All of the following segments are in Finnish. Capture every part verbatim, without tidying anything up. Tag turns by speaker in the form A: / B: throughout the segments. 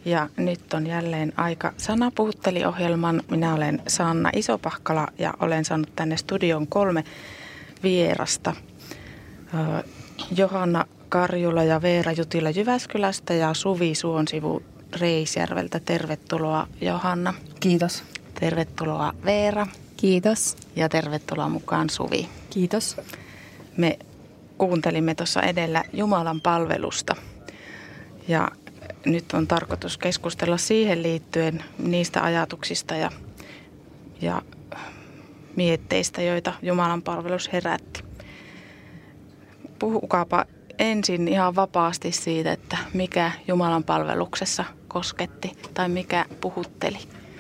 A: Ja nyt on jälleen aika Sanapuhutteli-ohjelman. Minä olen Sanna Isopahkala ja olen saanut tänne studion kolme vierasta. Johanna Karjula ja Veera Jutila Jyväskylästä ja Suvi Suonsivu Reisjärveltä. Tervetuloa Johanna.
B: Kiitos.
A: Tervetuloa Veera.
C: Kiitos.
A: Ja tervetuloa mukaan Suvi.
C: Kiitos.
A: Me kuuntelimme tuossa edellä Jumalan palvelusta ja nyt on tarkoitus keskustella siihen liittyen niistä ajatuksista ja, ja mietteistä, joita Jumalan palvelus herätti. Puhukaapa ensin ihan vapaasti siitä, että mikä Jumalan palveluksessa kosketti tai mikä puhutteli.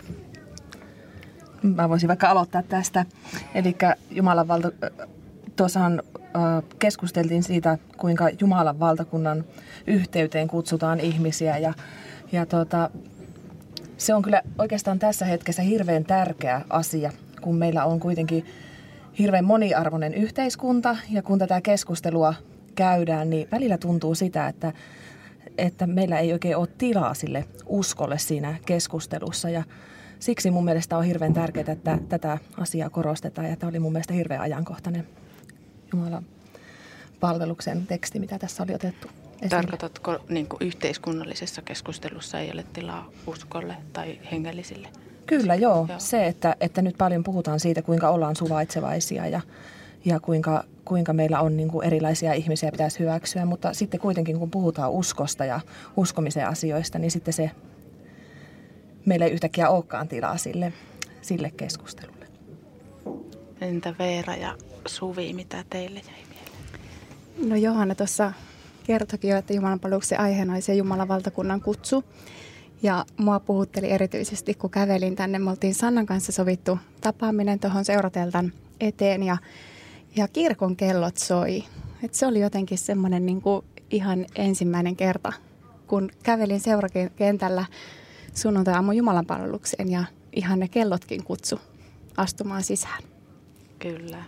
B: Mä voisin vaikka aloittaa tästä. Eli Jumalan valta, tuossahan keskusteltiin siitä, kuinka Jumalan valtakunnan yhteyteen kutsutaan ihmisiä. Ja, ja tuota, se on kyllä oikeastaan tässä hetkessä hirveän tärkeä asia, kun meillä on kuitenkin hirveän moniarvoinen yhteiskunta. Ja kun tätä keskustelua käydään, niin välillä tuntuu sitä, että, että meillä ei oikein ole tilaa sille uskolle siinä keskustelussa. Ja siksi mun mielestä on hirveän tärkeää, että tätä asiaa korostetaan. Ja tämä oli mun mielestä hirveän ajankohtainen Jumalan palveluksen teksti, mitä tässä oli otettu esille.
A: Tarkoitatko niin kuin yhteiskunnallisessa keskustelussa ei ole tilaa uskolle tai hengellisille?
B: Kyllä joo. joo. Se, että, että nyt paljon puhutaan siitä, kuinka ollaan suvaitsevaisia ja, ja kuinka, kuinka meillä on niin kuin erilaisia ihmisiä pitäisi hyväksyä. Mutta sitten kuitenkin kun puhutaan uskosta ja uskomisen asioista, niin sitten se meillä ei yhtäkkiä olekaan tilaa sille, sille keskustelulle.
A: Entä Veera ja Suvi, mitä teille jäi mieleen?
C: No Johanna tuossa kertoikin jo, että Jumalanpalveluksen aiheena oli se Jumalan valtakunnan kutsu. Ja mua puhutteli erityisesti, kun kävelin tänne. Me oltiin Sannan kanssa sovittu tapaaminen tuohon seurateltan eteen ja, ja kirkon kellot soi. Et se oli jotenkin semmoinen niin kuin ihan ensimmäinen kerta, kun kävelin seurakentällä sunnuntai-aamun Jumalanpalvelukseen ja ihan ne kellotkin kutsu astumaan sisään.
A: Kyllä.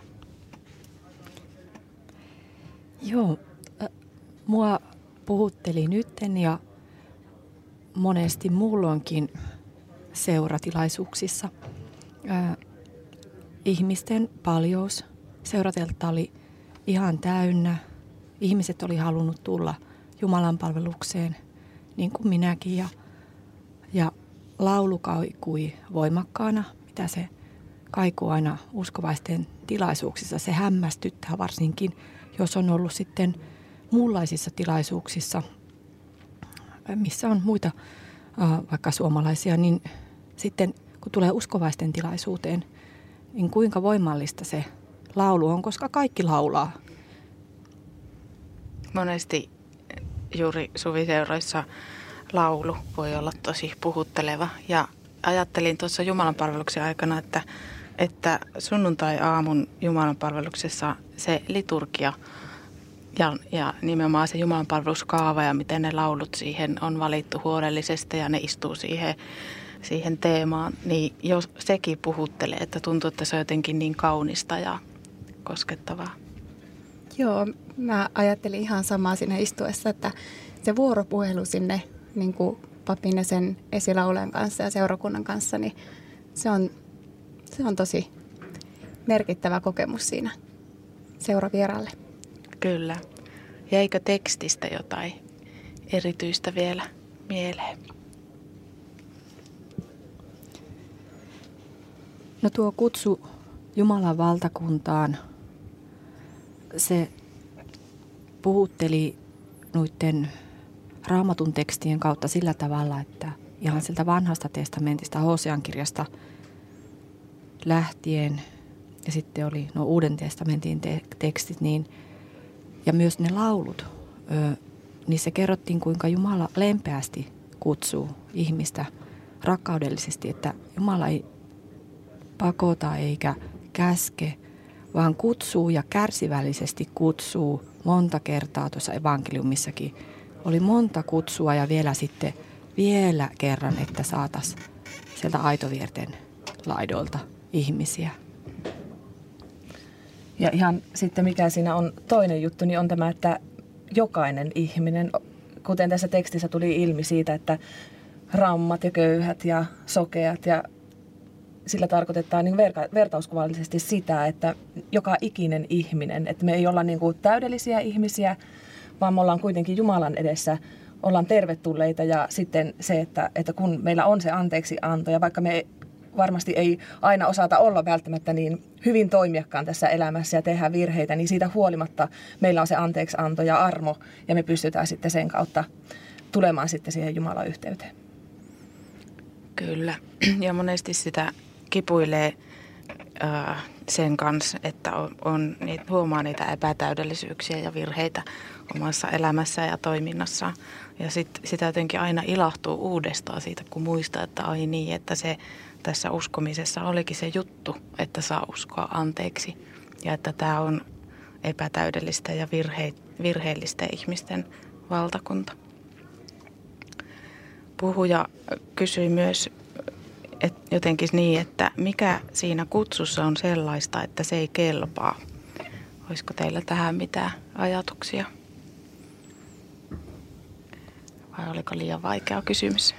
D: Joo, mua puhutteli nytten ja monesti muulloinkin seuratilaisuuksissa. Ää, ihmisten paljous. Seuratelta oli ihan täynnä. Ihmiset oli halunnut tulla Jumalan palvelukseen, niin kuin minäkin. Ja, ja laulu kaikui voimakkaana, mitä se kaikuu aina uskovaisten tilaisuuksissa. Se hämmästyttää varsinkin, jos on ollut sitten muunlaisissa tilaisuuksissa, missä on muita vaikka suomalaisia, niin sitten kun tulee uskovaisten tilaisuuteen, niin kuinka voimallista se laulu on, koska kaikki laulaa.
A: Monesti juuri suviseuroissa laulu voi olla tosi puhutteleva ja ajattelin tuossa Jumalanpalveluksen aikana, että, että sunnuntai-aamun Jumalanpalveluksessa se liturgia ja, ja nimenomaan se Jumalanpalveluskaava ja miten ne laulut siihen on valittu huolellisesti ja ne istuu siihen, siihen teemaan, niin jos sekin puhuttelee, että tuntuu, että se on jotenkin niin kaunista ja koskettavaa.
C: Joo, mä ajattelin ihan samaa siinä istuessa, että se vuoropuhelu sinne niin kuin papin ja sen esilaulen kanssa ja seurakunnan kanssa, niin se on, se on tosi merkittävä kokemus siinä seuravieralle.
A: Kyllä. Jäikö tekstistä jotain erityistä vielä mieleen?
D: No tuo kutsu Jumalan valtakuntaan, se puhutteli noiden Raamatun tekstien kautta sillä tavalla, että ihan sieltä vanhasta testamentista, Hosean kirjasta lähtien ja sitten oli no Uuden testamentin te- tekstit niin, ja myös ne laulut, ö, niissä kerrottiin kuinka Jumala lempeästi kutsuu ihmistä rakkaudellisesti, että Jumala ei pakota eikä käske, vaan kutsuu ja kärsivällisesti kutsuu monta kertaa tuossa evankeliumissakin. Oli monta kutsua ja vielä sitten vielä kerran, että saataisiin sieltä aitovierten laidolta ihmisiä.
B: Ja ihan sitten mikä siinä on toinen juttu, niin on tämä, että jokainen ihminen, kuten tässä tekstissä tuli ilmi siitä, että rammat ja köyhät ja sokeat ja sillä tarkoitetaan niin verka- vertauskuvallisesti sitä, että joka ikinen ihminen, että me ei olla niin kuin täydellisiä ihmisiä, vaan me ollaan kuitenkin Jumalan edessä, ollaan tervetulleita ja sitten se, että, että kun meillä on se anteeksianto ja vaikka me varmasti ei aina osata olla välttämättä niin hyvin toimiakaan tässä elämässä ja tehdä virheitä, niin siitä huolimatta meillä on se anteeksianto ja armo ja me pystytään sitten sen kautta tulemaan sitten siihen Jumalan yhteyteen.
A: Kyllä, ja monesti sitä kipuilee äh, sen kanssa, että on, on niitä, huomaa niitä epätäydellisyyksiä ja virheitä omassa elämässä ja toiminnassa. Ja sit, sitä jotenkin aina ilahtuu uudestaan siitä, kun muistaa, että ai niin, että se tässä uskomisessa olikin se juttu, että saa uskoa anteeksi. Ja että tämä on epätäydellistä ja virhe, virheellisten ihmisten valtakunta. Puhuja kysyi myös et jotenkin niin, että mikä siinä kutsussa on sellaista, että se ei kelpaa. Olisiko teillä tähän mitään ajatuksia? Vai oliko liian vaikea kysymys?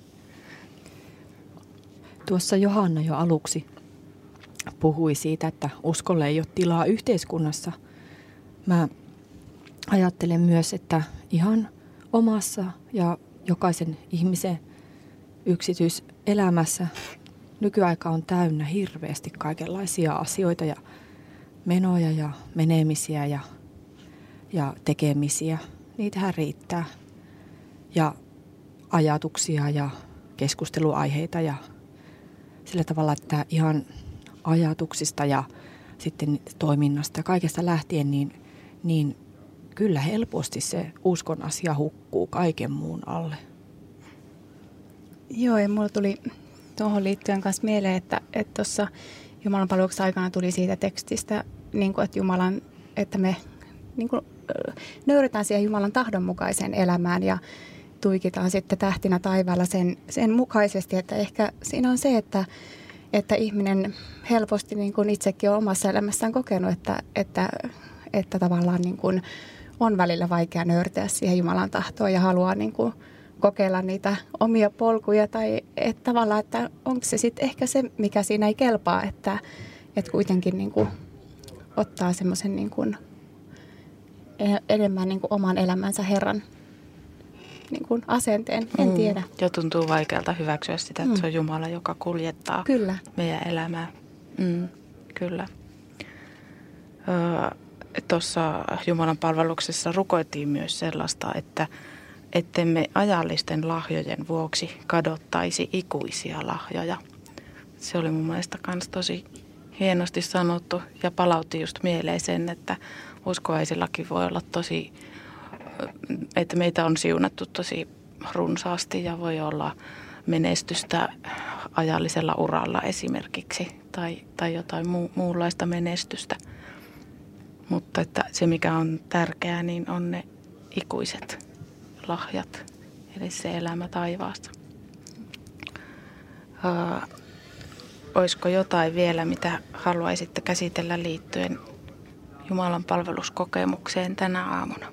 D: Tuossa Johanna jo aluksi puhui siitä, että uskolle ei ole tilaa yhteiskunnassa. Mä ajattelen myös, että ihan omassa ja jokaisen ihmisen yksityiselämässä nykyaika on täynnä hirveästi kaikenlaisia asioita ja menoja ja menemisiä ja, ja tekemisiä. Niitähän riittää. Ja ajatuksia ja keskusteluaiheita ja sillä tavalla, että ihan ajatuksista ja sitten toiminnasta ja kaikesta lähtien, niin, niin kyllä helposti se uskon asia hukkuu kaiken muun alle.
C: Joo, ja mulla tuli tuohon liittyen kanssa mieleen, että tuossa Jumalan palveluksen aikana tuli siitä tekstistä, niin kuin, että, Jumalan, että me niin kuin, nöyrytään siihen Jumalan tahdon mukaiseen elämään ja tuikitaan sitten tähtinä taivaalla sen, sen mukaisesti, että ehkä siinä on se, että, että ihminen helposti niin kuin itsekin on omassa elämässään kokenut, että, että, että tavallaan niin kuin on välillä vaikea nöyrtyä siihen Jumalan tahtoon ja haluaa niin kuin kokeilla niitä omia polkuja tai että tavallaan, että onko se sitten ehkä se, mikä siinä ei kelpaa, että, että kuitenkin niin kuin ottaa semmoisen niin kuin enemmän niin kuin oman elämänsä Herran niin kuin asenteen, en mm. tiedä.
A: Ja tuntuu vaikealta hyväksyä sitä, että mm. se on Jumala, joka kuljettaa
C: kyllä.
A: meidän elämää. Mm, kyllä. Öö, Tuossa Jumalan palveluksessa rukoiltiin myös sellaista, että ettemme ajallisten lahjojen vuoksi kadottaisi ikuisia lahjoja. Se oli mun mielestä myös tosi hienosti sanottu ja palautti just mieleen sen, että uskovaisillakin voi olla tosi, että meitä on siunattu tosi runsaasti ja voi olla menestystä ajallisella uralla esimerkiksi tai, tai jotain muu, muunlaista menestystä. Mutta että se mikä on tärkeää, niin on ne ikuiset lahjat, eli se elämä taivaassa. Öö, olisiko jotain vielä, mitä haluaisitte käsitellä liittyen Jumalan palveluskokemukseen tänä aamuna?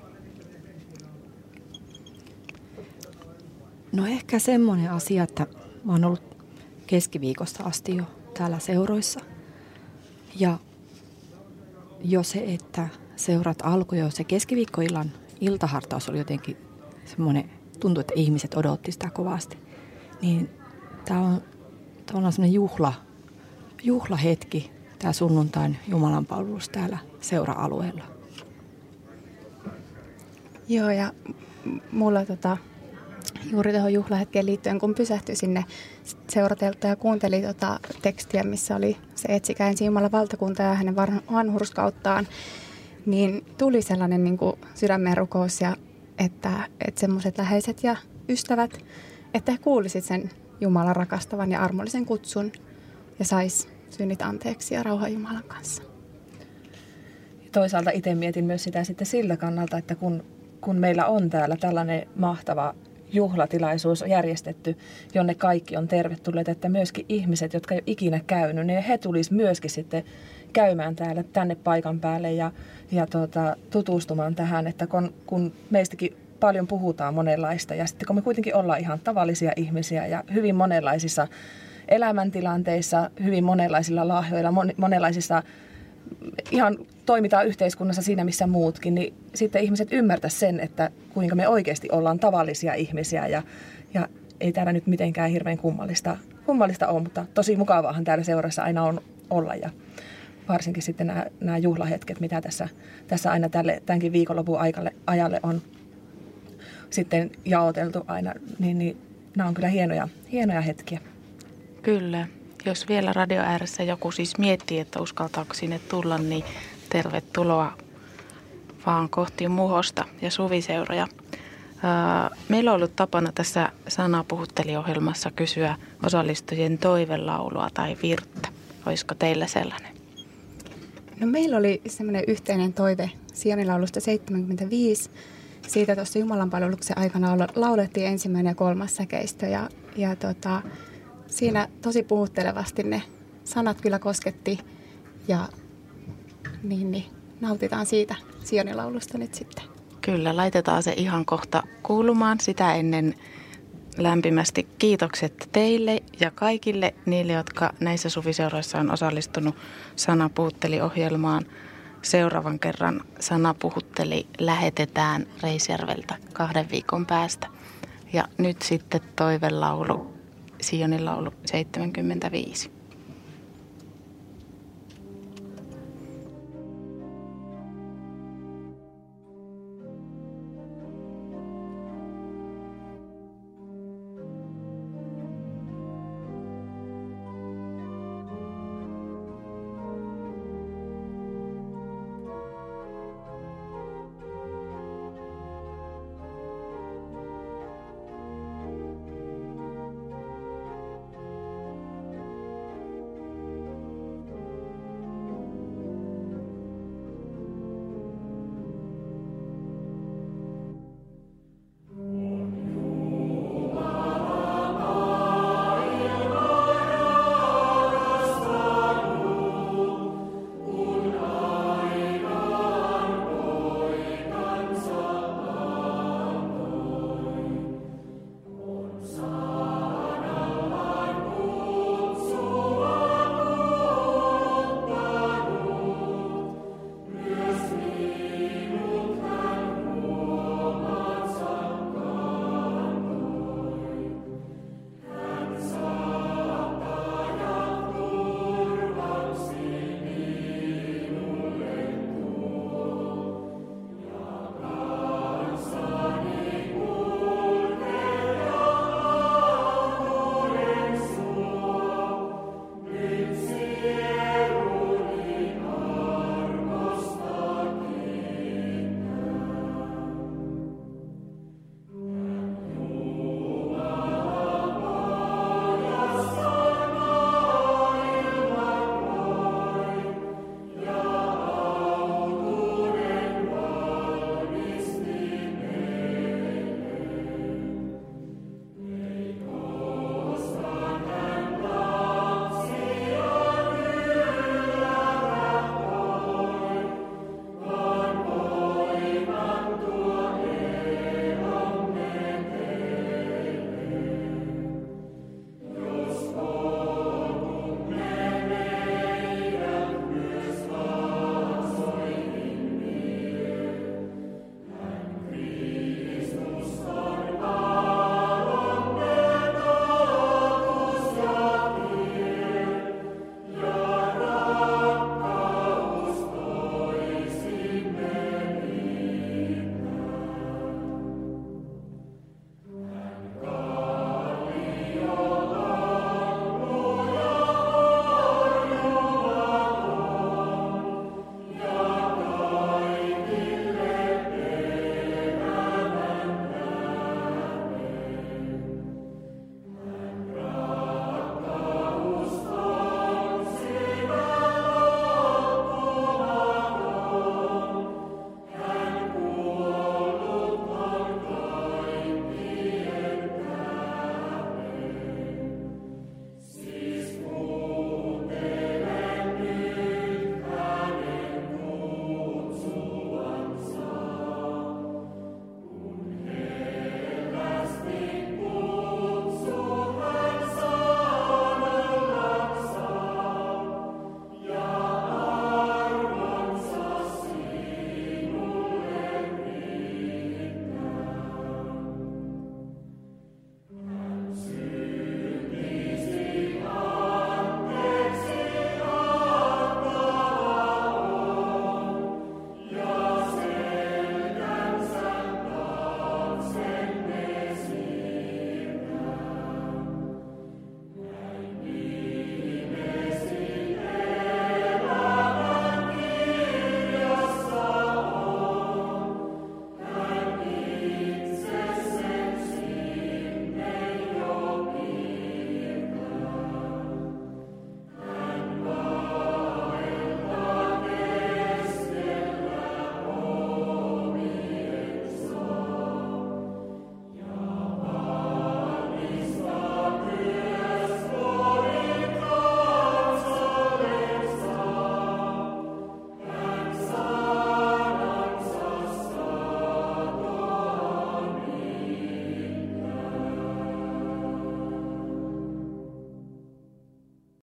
D: No ehkä semmoinen asia, että mä oon ollut keskiviikosta asti jo täällä seuroissa. Ja jo se, että seurat alkoi jo se keskiviikkoillan iltahartaus oli jotenkin semmoinen, tuntui, että ihmiset odotti sitä kovasti. Niin tämä on tavallaan semmoinen juhla, juhlahetki, tämä sunnuntain jumalanpalvelus täällä seura-alueella.
C: Joo, ja mulla tota, juuri tuohon juhlahetkeen liittyen, kun pysähtyi sinne seuratelta ja kuunteli tota tekstiä, missä oli se etsikää ensin Jumalan valtakunta ja hänen vanhurskauttaan, niin tuli sellainen niin kuin sydämen rukous, ja että, että semmoiset läheiset ja ystävät, että he kuulisit sen Jumalan rakastavan ja armollisen kutsun ja sais synnit anteeksi ja rauha Jumalan kanssa.
B: Toisaalta itse mietin myös sitä sitten sillä kannalta, että kun, kun meillä on täällä tällainen mahtava juhlatilaisuus järjestetty, jonne kaikki on tervetulleet, että myöskin ihmiset, jotka ei ole ikinä käynyt, niin he tulisi myöskin sitten käymään täällä tänne paikan päälle ja, ja tuota, tutustumaan tähän, että kun, kun meistäkin paljon puhutaan monenlaista ja sitten kun me kuitenkin ollaan ihan tavallisia ihmisiä ja hyvin monenlaisissa elämäntilanteissa, hyvin monenlaisilla lahjoilla, monenlaisissa ihan toimitaan yhteiskunnassa siinä missä muutkin, niin sitten ihmiset ymmärtäisivät sen, että kuinka me oikeasti ollaan tavallisia ihmisiä ja, ja ei täällä nyt mitenkään hirveän kummallista, kummallista ole, mutta tosi mukavaahan täällä seurassa aina on olla ja varsinkin sitten nämä, nämä juhlahetket, mitä tässä, tässä aina tälle, tämänkin viikonlopun aikalle, ajalle on sitten jaoteltu aina, niin, niin nämä on kyllä hienoja, hienoja hetkiä.
A: Kyllä. Jos vielä radio ääressä joku siis miettii, että uskaltaako sinne tulla, niin tervetuloa vaan kohti Muhosta ja Suviseuroja. Meillä on ollut tapana tässä Sana-puhutteli-ohjelmassa kysyä osallistujien toivelaulua tai virttä. Olisiko teillä sellainen?
C: No meillä oli semmoinen yhteinen toive Sionilaulusta seitsemänkymmentäviisi. Siitä tuossa Jumalanpalveluksen aikana laulettiin ensimmäinen ja kolmas säkeistö ja, ja tota, siinä tosi puhuttelevasti ne sanat kyllä kosketti ja niin, niin nautitaan siitä Sionilaulusta nyt sitten.
A: Kyllä, laitetaan se ihan kohta kuulumaan. Sitä ennen lämpimästi kiitokset teille ja kaikille niille, jotka näissä suviseuroissa on osallistunut Sana-puhutteli-ohjelmaan. Seuraavan kerran Sana-puhutteli lähetetään Reisjärveltä kahden viikon päästä. Ja nyt sitten toivelaulu, Sionin laulu seitsemänkymmentäviisi.